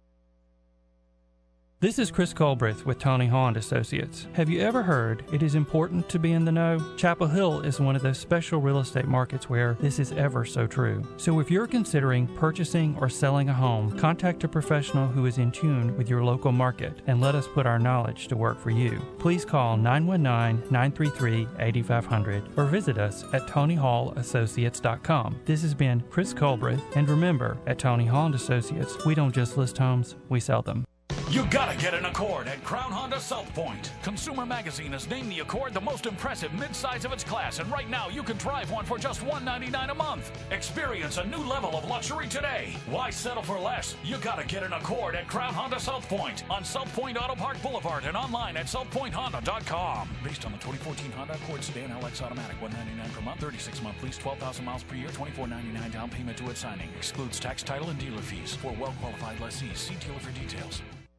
This is Chris Colbreth with Tony Hall & Associates. Have you ever heard it is important to be in the know? Chapel Hill is one of those special real estate markets where this is ever so true. So if you're considering purchasing or selling a home, contact a professional who is in tune with your local market and let us put our knowledge to work for you. Please call 919-933-8500 or visit us at TonyHallAssociates.com. This has been Chris Colbreth, and remember, at Tony Hall & Associates, we don't just list homes, we sell them. You gotta get an Accord at Crown Honda South Point. Consumer Magazine has named the Accord the most impressive midsize of its class, and right now you can drive one for just $199 a month. Experience a new level of luxury today. Why settle for less? You gotta get an Accord at Crown Honda South Point on South Point Auto Park Boulevard and online at southpointhonda.com. Based on the 2014 Honda Accord Sedan LX Automatic, $199 per month, 36-month lease, 12,000 miles per year, $24.99 down payment to its signing. Excludes tax, title, and dealer fees. For well-qualified lessees, see dealer for details.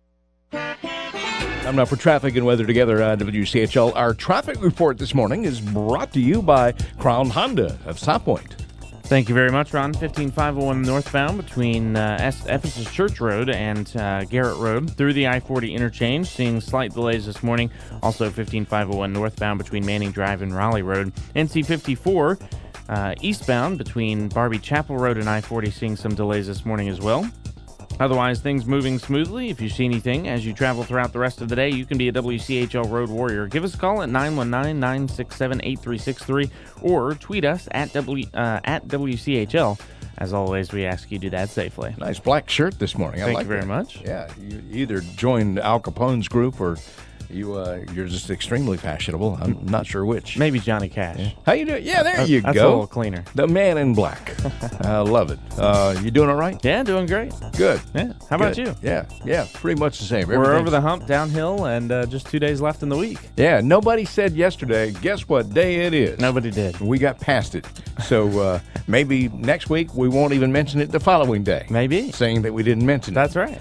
I'm now for Traffic and Weather Together on WCHL. Our traffic report this morning is brought to you by Crown Honda of South Point. Thank you very much, Ron. 15501 northbound between Ephesus Church Road and Garrett Road through the I-40 interchange. Seeing slight delays this morning. Also 15501 northbound between Manning Drive and Raleigh Road. NC 54 eastbound between Barbie Chapel Road and I-40 seeing some delays this morning as well. Otherwise, things moving smoothly. If you see anything as you travel throughout the rest of the day, you can be a WCHL Road Warrior. Give us a call at 919-967-8363 or tweet us at WCHL. As always, we ask you to do that safely. Nice black shirt this morning. Thank like you very that. much. Yeah, you either joined Al Capone's group or you're just extremely fashionable. I'm not sure which. Maybe Johnny Cash. Yeah. How you doing? Yeah, there you go. That's a little cleaner. The man in black. I love it. You doing all right? Yeah, doing great. Good. Yeah. How about you? Yeah, pretty much the same. We're over the hump, downhill, and just 2 days left in the week. Yeah, nobody said yesterday, guess what day it is? Nobody did. We got past it. So maybe next week we won't even mention it the following day. Maybe. Saying that we didn't mention it. That's right.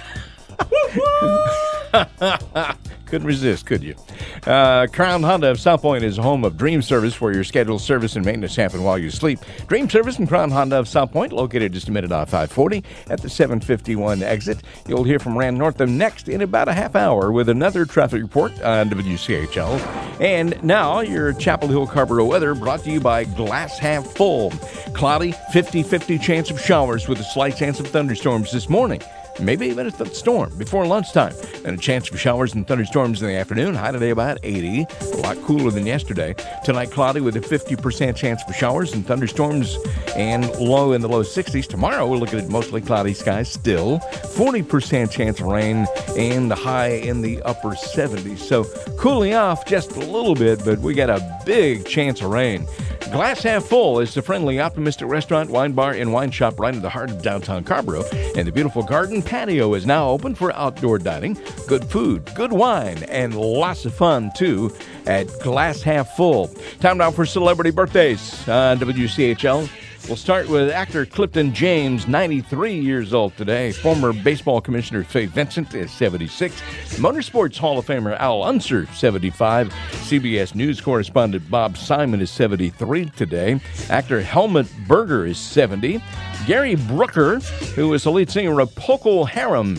Couldn't resist, could you? Crown Honda of South Point is home of Dream Service, where your scheduled service and maintenance happen while you sleep. Dream Service and Crown Honda of South Point, located just a minute off I-40 at the 751 exit. You'll hear from Rand Northam next in about a half hour with another traffic report on WCHL. And now your Chapel Hill Carrboro weather brought to you by Glass Half Full. Cloudy, 50-50 chance of showers with a slight chance of thunderstorms this morning. Maybe even a storm before lunchtime. And a chance of showers and thunderstorms in the afternoon. High today about 80. A lot cooler than yesterday. Tonight cloudy with a 50% chance for showers and thunderstorms and low in the low 60s. Tomorrow we're looking at mostly cloudy skies still. 40% chance of rain and the high in the upper 70s. So cooling off just a little bit, but we got a big chance of rain. Glass Half Full is the friendly, optimistic restaurant, wine bar, and wine shop right in the heart of downtown Carrboro. And the beautiful garden patio is now open for outdoor dining. Good food, good wine, and lots of fun, too, at Glass Half Full. Time now for celebrity birthdays on WCHL. We'll start with actor Clifton James, 93 years old today. Former baseball commissioner Faye Vincent is 76. Motorsports Hall of Famer Al Unser, 75. CBS News correspondent Bob Simon is 73 today. Actor Helmut Berger is 70. Gary Brooker, who is the lead singer of Procol Harum,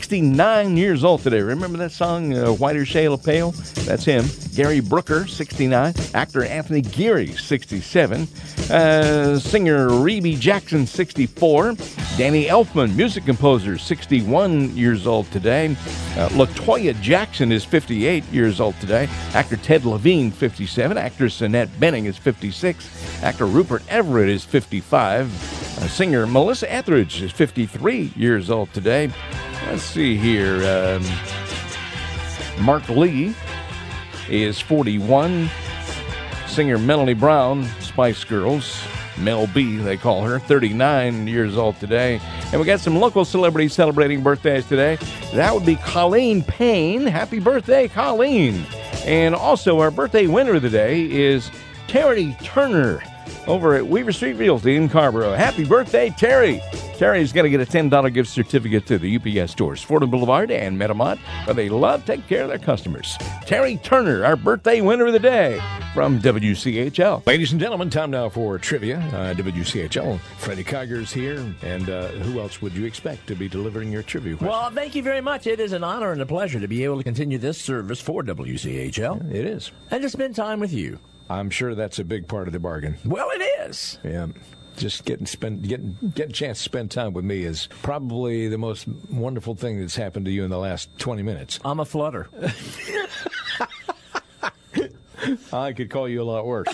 69 years old today. Remember that song, Whiter Shade of Pale? That's him. Gary Brooker, 69. Actor Anthony Geary, 67. Singer Rebe Jackson, 64. Danny Elfman, music composer, 61 years old today. LaToya Jackson is 58 years old today. Actor Ted Levine, 57. Actress Annette Bening is 56. Actor Rupert Everett is 55. Singer Melissa Etheridge is 53 years old today. Let's see here. Mark Lee is 41. Singer Melanie Brown, Spice Girls, Mel B, they call her, 39 years old today. And we got some local celebrities celebrating birthdays today. That would be Colleen Payne. Happy birthday, Colleen. And also our birthday winner of the day is Terry Turner over at Weaver Street Realty in Carrboro. Happy birthday, Terry. Terry's going to get a $10 gift certificate to the UPS stores, Fordham Boulevard and Metamont, where they love taking care of their customers. Terry Turner, our birthday winner of the day from WCHL. Ladies and gentlemen, time now for trivia. WCHL. Freddie Kiger's here. And who else would you expect to be delivering your trivia question? Well, thank you very much. It is an honor and a pleasure to be able to continue this service for WCHL. It is. And to spend time with you. I'm sure that's a big part of the bargain. Well, it is. Yeah. Just getting a chance to spend time with me is probably the most wonderful thing that's happened to you in the last 20 minutes. I'm a flutter. I could call you a lot worse.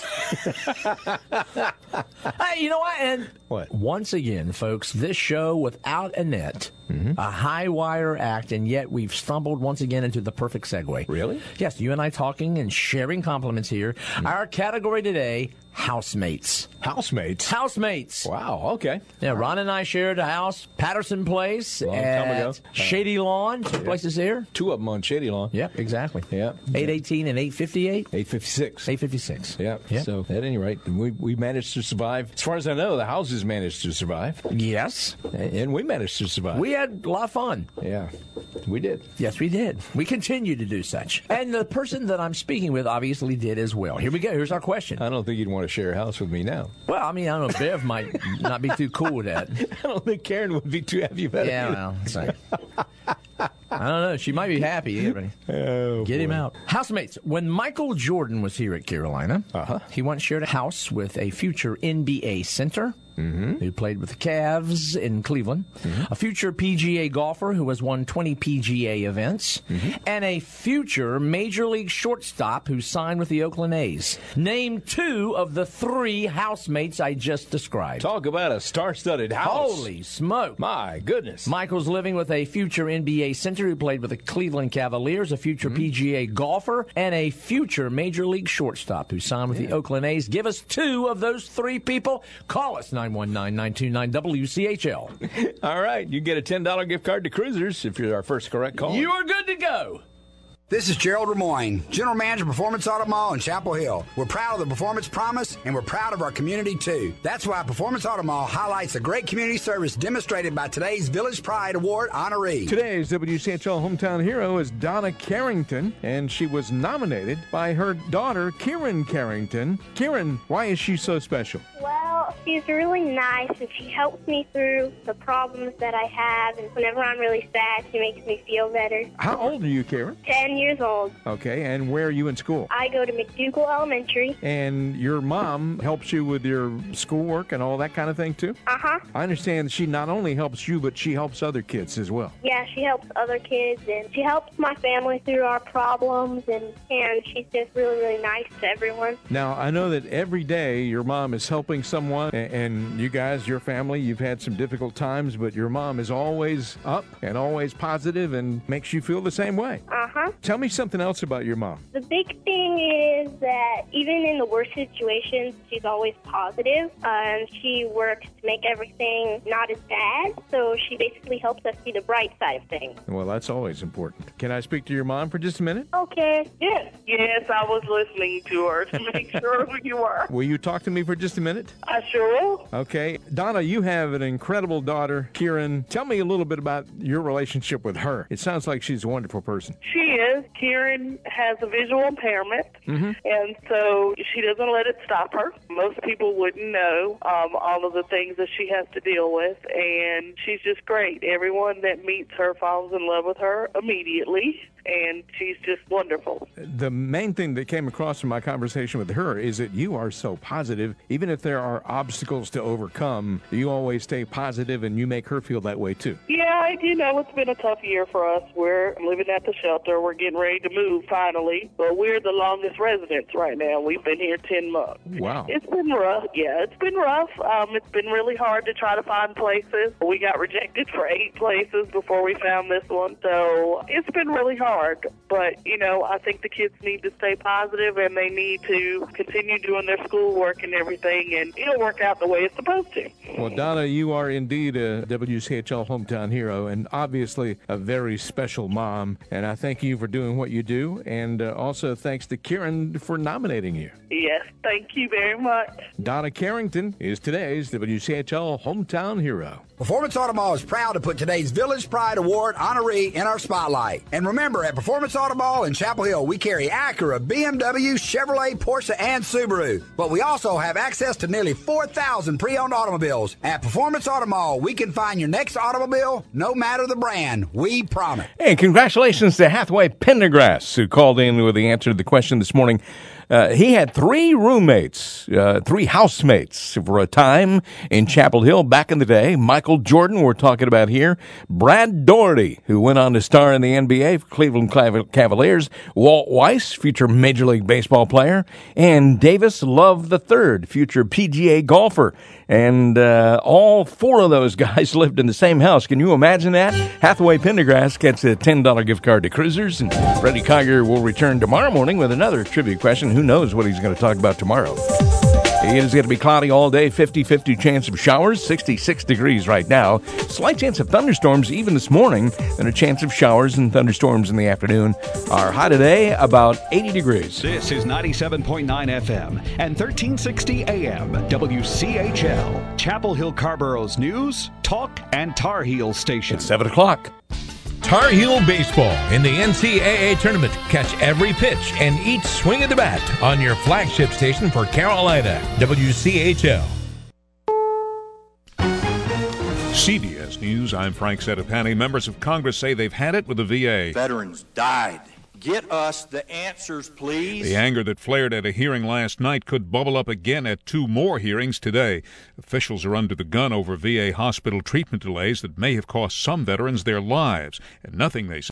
Hey, you know what? And what? Once again, folks, this show without Annette, a high wire act, and yet we've stumbled once again into the perfect segue. Really? Yes, you and I talking and sharing compliments here. Our category today, housemates. Housemates? Housemates. Wow, okay. Yeah, Ron and I shared a house, Patterson Place, Long time ago. Shady Lawn, two places here. Two of them on Shady Lawn. Yep, exactly. Yeah. 818 and 858? 856. 856. Yeah. Yep. So, at any rate, we managed to survive. As far as I know, the houses managed to survive. Yes. And we managed to survive. We had a lot of fun. Yeah. We did. Yes, we did. We continue to do such. And the person that I'm speaking with obviously did as well. Here we go. Here's our question. I don't think you'd want to share a house with me now. Well, I mean, I don't know. Bev might not be too cool with that. I don't think Karen would be too happy about it. Yeah, well, sorry. I don't know. She might be happy. Get him out. Housemates, when Michael Jordan was here at Carolina, he once shared a house with a future NBA center who played with the Cavs in Cleveland, a future PGA golfer who has won 20 PGA events, and a future Major League shortstop who signed with the Oakland A's. Name 2 of the 3 housemates I just described. Talk about a star-studded house. Holy smoke. My goodness. Michael's living with a future NBA center who played with the Cleveland Cavaliers, a future PGA golfer, and a future Major League shortstop who signed with the Oakland A's. Give us 2 of those 3 people. Call us 919-929-WCHL. All right. You get a $10 gift card to Cruisers if you're our first correct call. You are good to go. This is Gerald Lemoyne, General Manager of Performance Auto Mall in Chapel Hill. We're proud of the Performance Promise, and we're proud of our community, too. That's why Performance Auto Mall highlights the great community service demonstrated by today's Village Pride Award honoree. Today's WCHL Hometown Hero is Donna Carrington, and she was nominated by her daughter, Kieran Carrington. Kieran, why is she so special? Well, she's really nice, and she helps me through the problems that I have, and whenever I'm really sad, she makes me feel better. How old are you, Kieran? 10 years old. Okay, and where are you in school? I go to McDougal Elementary. And your mom helps you with your schoolwork and all that kind of thing, too? Uh-huh. I understand she not only helps you, but she helps other kids as well. Yeah, she helps other kids, and she helps my family through our problems, and she's just really, really nice to everyone. Now, I know that every day your mom is helping someone, and you guys, your family, you've had some difficult times, but your mom is always up and always positive and makes you feel the same way. Uh-huh. Tell me something else about your mom. The big thing is that even in the worst situations, she's always positive. She works to make everything not as bad, so she basically helps us see the bright side of things. Well, that's always important. Can I speak to your mom for just a minute? Okay. Yes, I was listening to her to make sure who you were. Will you talk to me for just a minute? I sure will. Okay. Donna, you have an incredible daughter, Kieran. Tell me a little bit about your relationship with her. It sounds like she's a wonderful person. She is. Kieran has a visual impairment, and so she doesn't let it stop her. Most people wouldn't know all of the things that she has to deal with, and she's just great. Everyone that meets her falls in love with her immediately, and she's just wonderful. The main thing that came across in my conversation with her is that you are so positive. Even if there are obstacles to overcome, you always stay positive, and you make her feel that way, too. Yeah, it's been a tough year for us. We're living at the shelter. We're getting ready to move, finally. But we're the longest residents right now. We've been here 10 months. Wow. It's been rough. Yeah, it's been rough. It's been really hard to try to find places. We got rejected for 8 places before we found this one. So it's been really hard. But, I think the kids need to stay positive, and they need to continue doing their schoolwork and everything, and it'll work out the way it's supposed to. Well, Donna, you are indeed a WCHL Hometown Hero, and obviously a very special mom. And I thank you for doing what you do, and also thanks to Kieran for nominating you. Yes, thank you very much. Donna Carrington is today's WCHL Hometown Hero. Performance Auto Mall is proud to put today's Village Pride Award honoree in our spotlight. And remember, at Performance Auto Mall in Chapel Hill, we carry Acura, BMW, Chevrolet, Porsche, and Subaru. But we also have access to nearly 4,000 pre-owned automobiles. At Performance Auto Mall, we can find your next automobile, no matter the brand. We promise. Hey, congratulations to Hathaway Pendergrass, who called in with the answer to the question this morning. He had 3 roommates, 3 housemates for a time in Chapel Hill back in the day. Michael Jordan, we're talking about here. Brad Daugherty, who went on to star in the NBA for Cleveland Cavaliers. Walt Weiss, future Major League Baseball player. And Davis Love III, future PGA golfer. And all 4 of those guys lived in the same house. Can you imagine that? Hathaway Pendergrass gets a $10 gift card to Cruisers. And Freddie Collier will return tomorrow morning with another trivia question. Who knows what he's going to talk about tomorrow? It is going to be cloudy all day, 50-50 chance of showers, 66 degrees right now. Slight chance of thunderstorms even this morning, and a chance of showers and thunderstorms in the afternoon. Our high today, about 80 degrees. This is 97.9 FM and 1360 AM, WCHL, Chapel Hill Carborough's news, talk, and Tar Heel station. It's 7 o'clock. Tar Heel Baseball in the NCAA tournament. Catch every pitch and each swing of the bat on your flagship station for Carolina, WCHL. CBS News, I'm Frank Settapani. Members of Congress say they've had it with the VA. Veterans died. Get us the answers, please. The anger that flared at a hearing last night could bubble up again at 2 more hearings today. Officials are under the gun over VA hospital treatment delays that may have cost some veterans their lives, and nothing they say